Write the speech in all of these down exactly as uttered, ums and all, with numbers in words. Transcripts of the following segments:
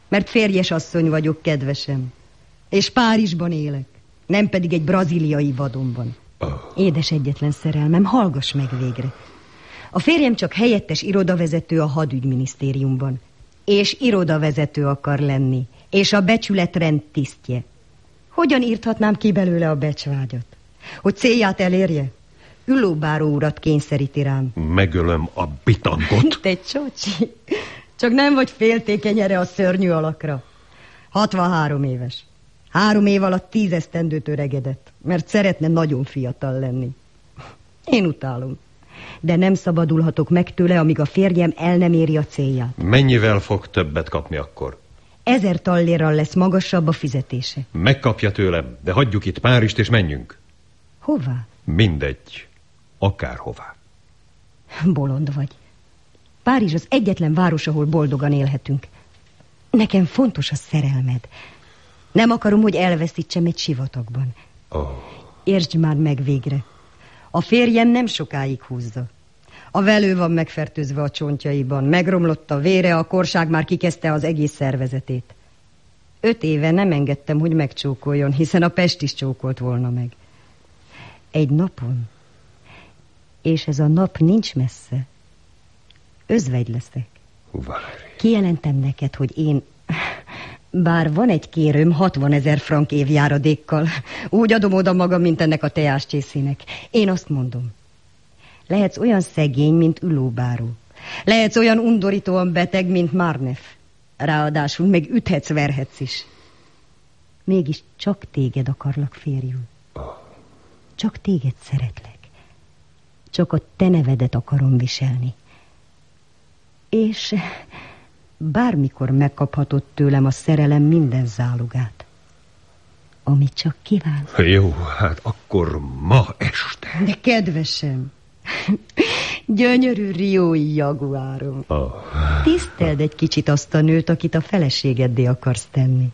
Mert férjes asszony vagyok, kedvesem. És Párizsban élek, nem pedig egy brazíliai vadonban. Oh. Édes egyetlen szerelmem, hallgass meg végre. A férjem csak helyettes irodavezető a hadügyminisztériumban. És irodavezető akar lenni. És a becsületrend tisztje. Hogyan írthatnám ki belőle a becsvágyat? Hogy célját elérje? Ülőbáró urat kényszeríti rám. Megölöm a bitangot. Te csocsi, csak nem vagy féltékeny erre a szörnyű alakra. hatvanhárom éves. Három év alatt tíz esztendőt öregedett, mert szeretne nagyon fiatal lenni. Én utálom. De nem szabadulhatok meg tőle, amíg a férjem el nem éri a célját. Mennyivel fog többet kapni akkor? Ezer tallérral lesz magasabb a fizetése. Megkapja tőlem, de hagyjuk itt Párizst és menjünk. Hová? Mindegy. Akárhová. Bolond vagy. Párizs az egyetlen város, ahol boldogan élhetünk. Nekem fontos a szerelmed. Nem akarom, hogy elveszítsem egy sivatagban. Oh. Értsd már meg végre. A férjem nem sokáig húzza. A velő van megfertőzve a csontjaiban. Megromlott a vére, a korság már kikezdte az egész szervezetét. Öt éve nem engedtem, hogy megcsókoljon, hiszen a Pest is csókolt volna meg. Egy napon, és ez a nap nincs messze, özvegy leszek. Valérie. Kijelentem neked, hogy én, bár van egy kérőm hatvanezer frank évjáradékkal, úgy adom oda magam, mint ennek a teáscsészének. Én azt mondom, lehetsz olyan szegény, mint Ülőbáró. Lehetsz olyan undorítóan beteg, mint Marnef. Ráadásul meg üthetsz, verhetsz is. Mégis csak téged akarlak, férjül. Csak téged szeretlek. Csak a te nevedet akarom viselni. És bármikor megkaphatod tőlem a szerelem minden zálogát, amit csak kívánsz. Jó, hát akkor ma este. De kedvesem, gyönyörű riói jaguárom. Oh. Tiszteld egy kicsit azt a nőt, akit a feleségeddé akarsz tenni.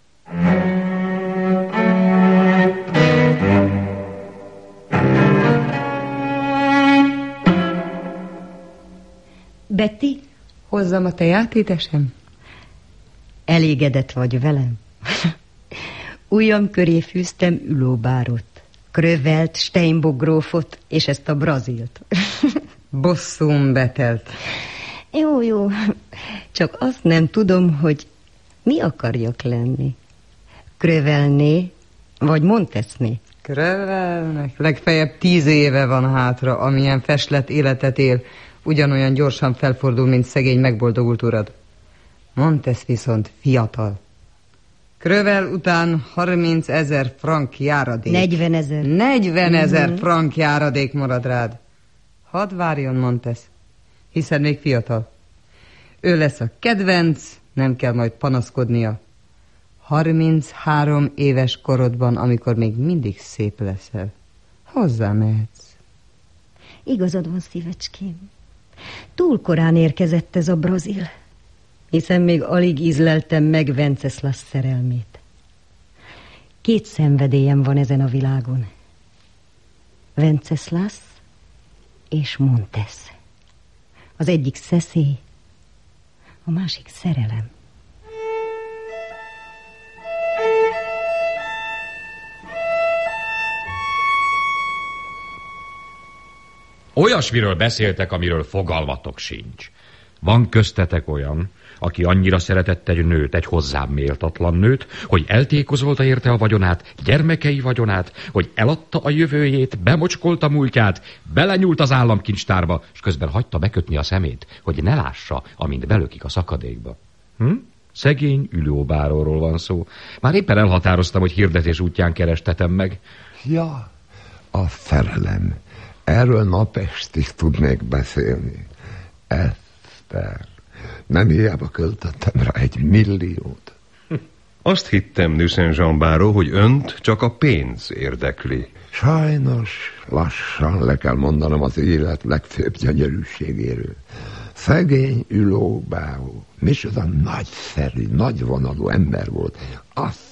Betty, hozzam a teját, édesem? Elégedett vagy velem? Ujjam köré fűztem Ülőbárot, Krövelt, Steinbock grófot, és ezt a brazilt. Bosszúm betelt. Jó, jó, csak azt nem tudom, hogy mi akarjak lenni. Krövelné, vagy Montesné? Krövelnek legfeljebb tíz éve van hátra, amilyen feslet életet él, ugyanolyan gyorsan felfordul, mint szegény megboldogult urad. Montes viszont fiatal. Krövel után harminc ezer frank járadék. Negyven ezer. Negyven ezer mm-hmm. frank járadék marad rád. Hadd várjon, Montes, hiszen még fiatal. Ő lesz a kedvenc, nem kell majd panaszkodnia. Harminchárom éves korodban, amikor még mindig szép leszel, hozzámehetsz. Igazad van, szívecském. Túl korán érkezett ez a brazil, hiszen még alig ízleltem meg Wenceslas szerelmét. Két szenvedélyem van ezen a világon. Wenceslas és Montes. Az egyik szeszély, a másik szerelem. Olyasmiről beszéltek, amiről fogalmatok sincs. Van köztetek olyan, aki annyira szeretett egy nőt, egy hozzám méltatlan nőt, hogy eltékozolta érte a vagyonát, gyermekei vagyonát, hogy eladta a jövőjét, bemocskolta múltját, belenyúlt az államkincstárba, és közben hagyta bekötni a szemét, hogy ne lássa, amint belökik a szakadékba. Hm? Szegény Ülőbáróról van szó. Már éppen elhatároztam, hogy hirdetés útján kerestetem meg. Ja, a szerelem. Erről napestig tudnék beszélni. Eszter, nem hiába költöttem rá egy milliót. Azt hittem, Nucen Jean Báró, hogy önt csak a pénz érdekli. Sajnos lassan le kell mondanom az élet legfőbb gyönyörűségéről. Szegény Ülőbáró, micsoda nagyszerű, nagyvonalú ember volt. Azt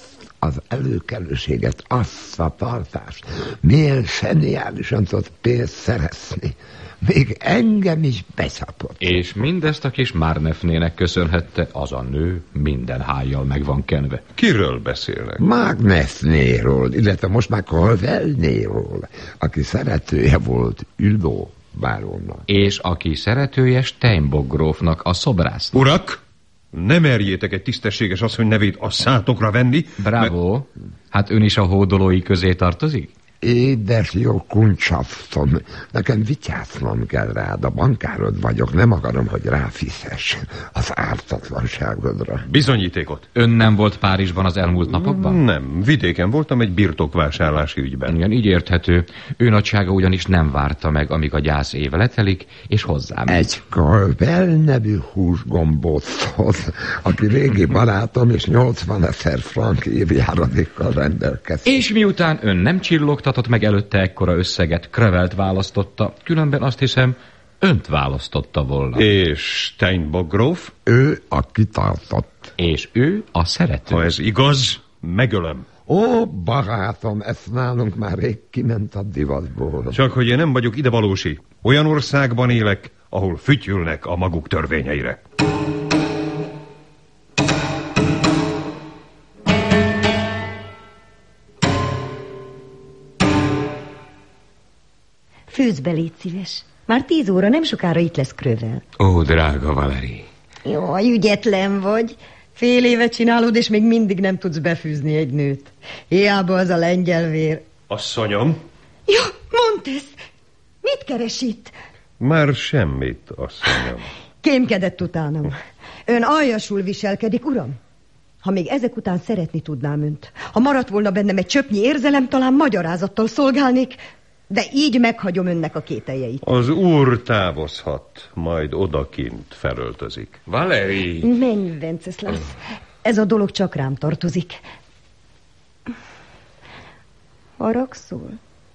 az előkelőséget, azt a tartást. Milyen zseniálisan tudott pénzt szerezni. Még engem is becsapott. És mindezt a kis Márnefnének köszönhette, az a nő minden hájjal meg van kenve. Kiről beszélnek? Mágnefnéről, illetve most már Colvelnéről, aki szeretője volt Üló bárónnak. És aki szeretője Steinbock grófnak, a szobrásznak. Urak, ne merjétek egy tisztességes asszony nevét a szátokra venni. Bravo, mert... hát ön is a hódolói közé tartozik? Édes jó kuncsaftom, nekem vigyáznom kell rád, a bankárod vagyok, nem akarom, hogy ráfiszess az ártatlanságodra. Bizonyítékot? Ön nem volt Párizsban az elmúlt napokban? Nem, vidéken voltam egy birtokvásárlási ügyben. Igen, így érthető. Ő nagysága ugyanis nem várta meg, amíg a gyász év letelik, és hozzám. Egy Colvel nevű húsgombót hoz, aki régi barátom, és nyolcvanezer frank évjáradékkal rendelkezik. És miután ön nem csillogtatott meg előtte ekkora összeget, Crevelt választotta, különben azt hiszem, önt választotta volna. És Steinbock gróf? Ő a kitartott. És ő a szerető. Ha ez igaz, megölöm. Ó, barátom, ezt nálunk már rég kiment a divatból. Csak hogy én nem vagyok idevalósi. Olyan országban élek, ahol fütyülnek a maguk törvényeire. Főzz be, légy szíves. Már tíz óra, nem sokára itt lesz Crövel. Ó, drága Valérie. Jaj, ügyetlen vagy. Fél éve csinálod, és még mindig nem tudsz befűzni egy nőt. Hiába az a lengyelvér. Asszonyom? Ja, Montes, mit keres itt? Már semmit, asszonyom. Kémkedett utánam. Ön aljasul viselkedik, uram. Ha még ezek után szeretni tudnám önt, ha maradt volna bennem egy csöpnyi érzelem, talán magyarázattal szolgálnék, de így meghagyom önnek a kételjeit. Az úr távozhat, majd odakint felöltözik. Valérie! Menj, Wenceslas, ez a dolog csak rám tartozik. Haragszol?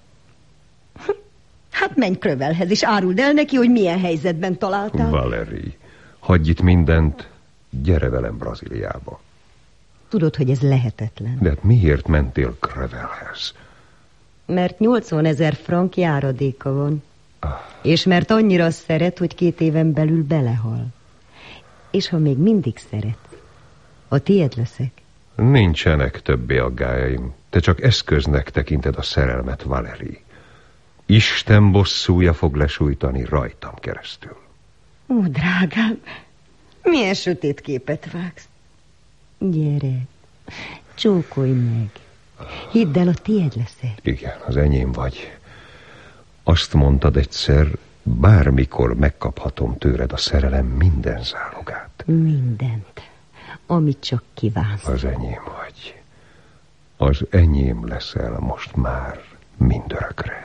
Hát menj Crövelhez, és áruld el neki, hogy milyen helyzetben találtál. Valérie, hagyj itt mindent, gyere velem Brazíliába. Tudod, hogy ez lehetetlen. De hát miért mentél Crövelhez? Mert nyolcvanezer frank járadéka van. Ah. És mert annyira szeret, hogy két éven belül belehal. És ha még mindig szeret, a tiéd leszek. Nincsenek többé aggájaim. Te csak eszköznek tekinted a szerelmet, Valérie. Isten bosszúja fog lesújtani rajtam keresztül. Ó, drágám, milyen sötét képet vágsz. Gyere, csókolj meg. Hidd el, a tiéd leszek. Igen, az enyém vagy. Azt mondtad egyszer, bármikor megkaphatom tőled a szerelem minden zálogát. Mindent, amit csak kívánsz. Az enyém vagy. Az enyém leszel most már mindörökre.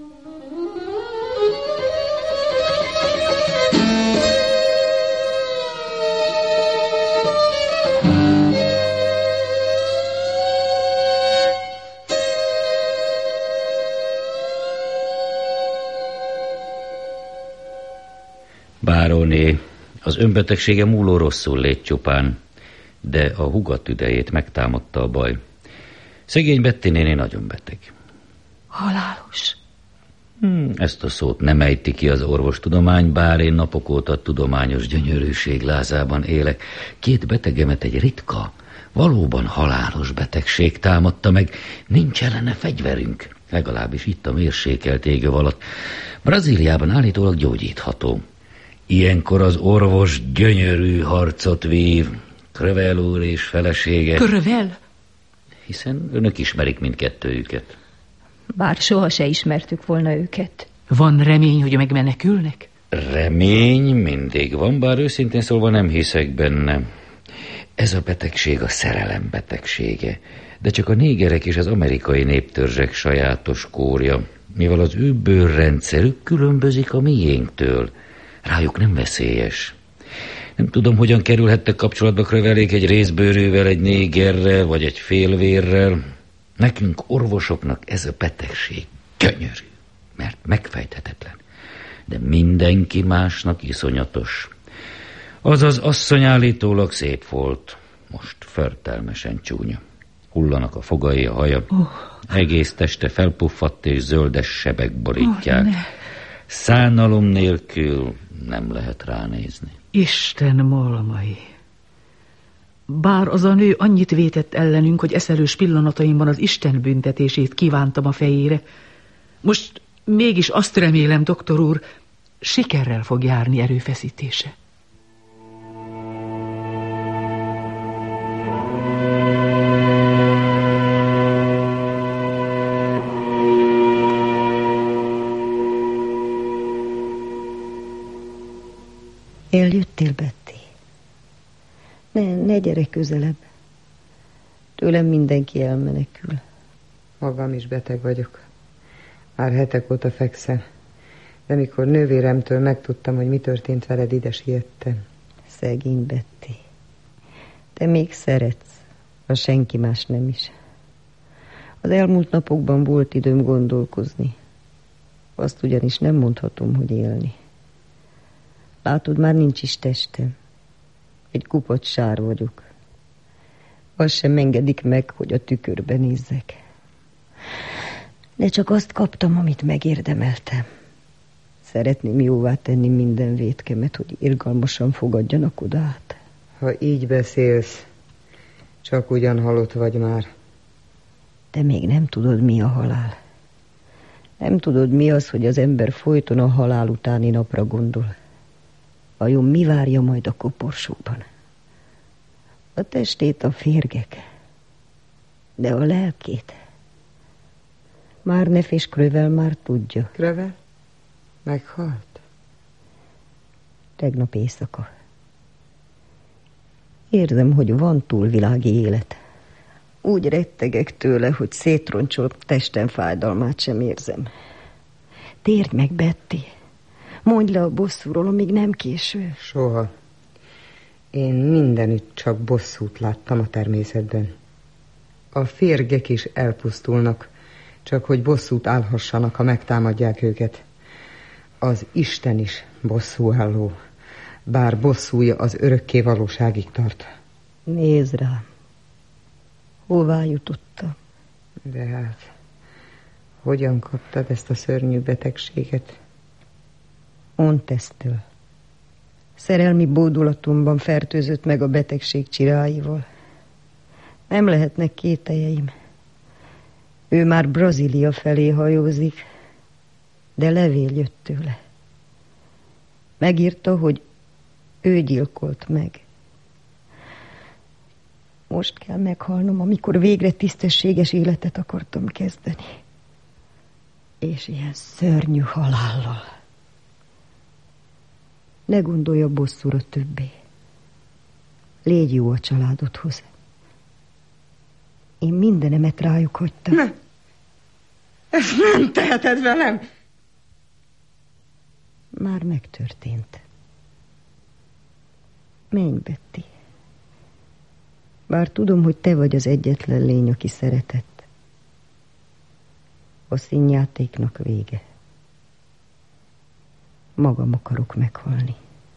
Báróné, az önbetegsége múló rosszul lét csupán, de a húga tüdejét megtámadta a baj. Szegény Betty néni nagyon beteg. Halálos? Hmm, ezt a szót nem ejti ki az orvostudomány, bár én napok óta tudományos gyönyörűség lázában élek. Két betegemet egy ritka, valóban halálos betegség támadta meg. Nincs ellene fegyverünk, legalábbis itt a mérsékelt égő alatt. Brazíliában állítólag gyógyítható. Ilyenkor az orvos gyönyörű harcot vív, Crövel úr és felesége. Crövel? Hiszen önök ismerik mindkettőjüket. Bár soha se ismertük volna őket. Van remény, hogy megmenekülnek? Remény mindig van, bár őszintén szólva nem hiszek benne. Ez a betegség a szerelem betegsége, de csak a négerek és az amerikai néptörzsek sajátos kórja, mivel az ő bőrrendszerük különbözik a miénktől. Rájuk nem veszélyes. Nem tudom, hogyan kerülhettek kapcsolatba Crövelék egy részbőrűvel, egy négerrel, vagy egy félvérrel. Nekünk orvosoknak ez a betegség gyönyörű, mert megfejthetetlen. De mindenki másnak iszonyatos. Azaz asszony állítólag szép volt, most förtelmesen csúnya. Hullanak a fogai, a haja. Oh. Egész teste felpuffadt és zöldes sebek borítják. Oh, szánalom nélkül nem lehet ránézni. Isten malmai! Bár az a nő annyit vétett ellenünk, hogy eszelős pillanataimban az Isten büntetését kívántam a fejére. Most mégis azt remélem, doktor úr, sikerrel fog járni erőfeszítése. Eljöttél, Betty? Ne, ne gyere közelebb. Tőlem mindenki elmenekül. Magam is beteg vagyok. Már hetek óta fekszem. De mikor nővéremtől megtudtam, hogy mi történt veled, ide siettem. Szegény Betty. Te még szeretsz, ha senki más nem is. Az elmúlt napokban volt időm gondolkozni. Azt ugyanis nem mondhatom, hogy élni. Látod, már nincs is testem. Egy kupott sár vagyok. Azt sem engedik meg, hogy a tükörbe nézzek. De csak azt kaptam, amit megérdemeltem. Szeretném jóvá tenni minden vétkemet, hogy irgalmasan fogadjanak oda át. Ha így beszélsz, csak ugyan halott vagy már. De még nem tudod, mi a halál. Nem tudod, mi az, hogy az ember folyton a halál utáni napra gondol. Vajon mi várja majd a koporsóban? A testét a férgek, de a lelkét Márnef és Krövel már tudja. Krövel? Meghalt? Tegnap éjszaka. Érzem, hogy van túlvilági élet. Úgy rettegek tőle, hogy szétroncsolt testem fájdalmát sem érzem. Térj meg, Betty! Mondj le a bosszúról, amíg nem késő. Soha. Én mindenütt csak bosszút láttam a természetben. A férgek is elpusztulnak, csak hogy bosszút állhassanak, ha megtámadják őket. Az Isten is bosszúálló, bár bosszúja az örökké valóságig tart. Nézd rám, hová jutottam? De hát, hogyan kaptad ezt a szörnyű betegséget? Monteztől. Szerelmi bódulatomban fertőzött meg a betegség csiráival. Nem lehetnek kételjeim. Ő már Brazília felé hajózik, de levél jött tőle. Megírta, hogy ő gyilkolt meg. Most kell meghalnom, amikor végre tisztességes életet akartam kezdeni. És ilyen szörnyű halállal. Ne gondolj a bosszúra többé. Légy jó a családodhoz. Én mindenemet rájuk hagytam. Ne! Ezt nem teheted velem! Már megtörtént. Menj, Betty. Bár tudom, hogy te vagy az egyetlen lény, aki szeretett. A színjátéknak vége. Magam akarok meghalni.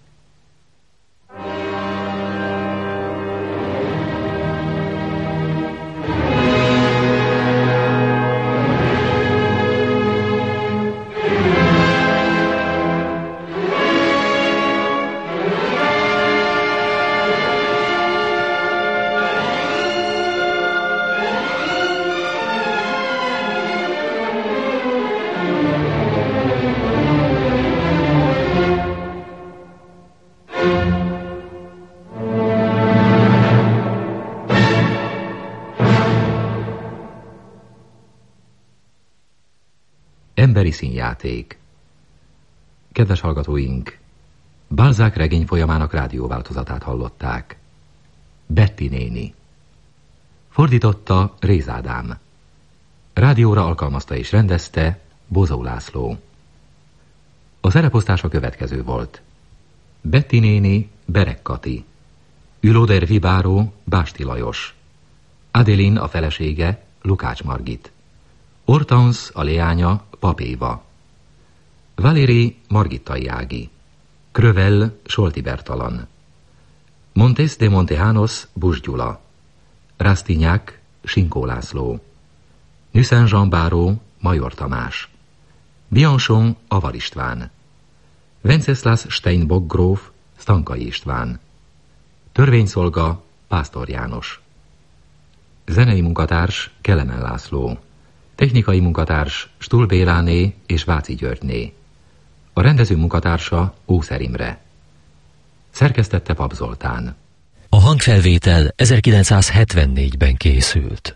Emberi színjáték. Kedves hallgatóink, Balzac regény folyamának rádióváltozatát hallották. Betty néni. Fordította Réz Ádám. Rádióra alkalmazta és rendezte Bozó László. A szereposztás a következő volt. Betty néni Berek Kati, Ülóder Vibáró Básti Lajos, Adeline a felesége Lukács Margit, Hortense a leánya Pap Éva, Valérie Margittai Ági, Krövel Solti Bertalan, Montes de Montejanos Busz Gyula, Rastignac Sinkó László, Nüssen Jean Báró, Major Tamás, Bianchon, Avar István, Wenceslas Steinbock gróf, Stankai István, törvényszolga, Pásztor János, zenei munkatárs, Kelemen László, technikai munkatárs, Stull Béláné és Váci Györgyné, a rendező munkatársa, Ószer Imre, szerkesztette Pap Zoltán. A hangfelvétel ezerkilencszázhetvennégyben készült.